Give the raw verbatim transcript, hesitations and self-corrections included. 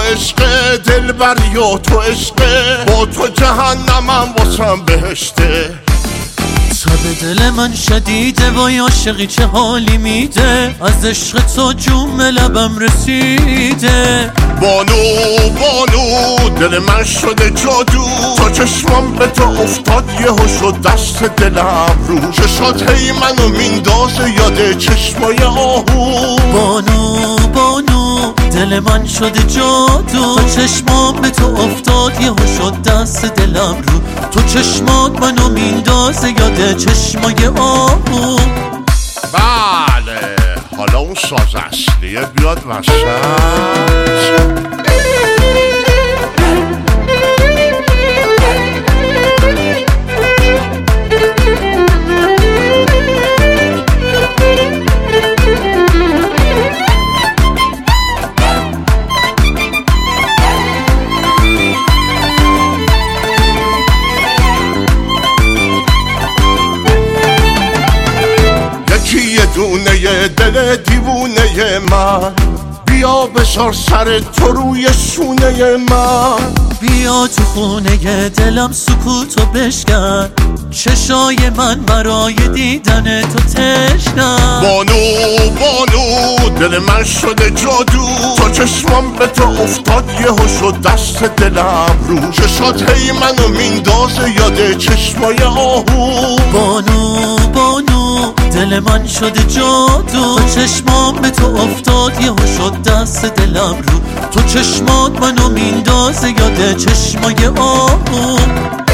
عشق دلبری و تو عشق، با تو جهنمم واسم بهشته. تب دل من شدیده وای عاشقی چه حالی میده، از عشق تو جوم لبم رسیده. بانو بانو دل من شده جادو، تا چشمم به تو افتاد یهو شد دست دلم رو. چشات هی منو میندازه یاد چشمای آهو. بانو بانو دل من شده جادو، تا چشمام به تو افتاد یهو شد دست دلم رو. تو چشمات منو میندازه یاد چشمای آهو. بله حالا اون ساز اصلیه بیاد وسط. یه دونه یه دل دیوونه من، بیا بسار سر تو روی شونه من. بیا تو خونه دلم سکوتو بشکن، چشای من برای دیدن تو تشنم. بانو بانو دل من شده جادو، تا چشمم به تو افتاد یهو شد دست دلم رو. چشات هی منو میندازه یاد چشمای آهو. بانو بانو دل من شده جادو، تا چشمام به تو افتاد یهو شد دست دلم رو. تو چشمات منو میندازه یاد چشمای آهو.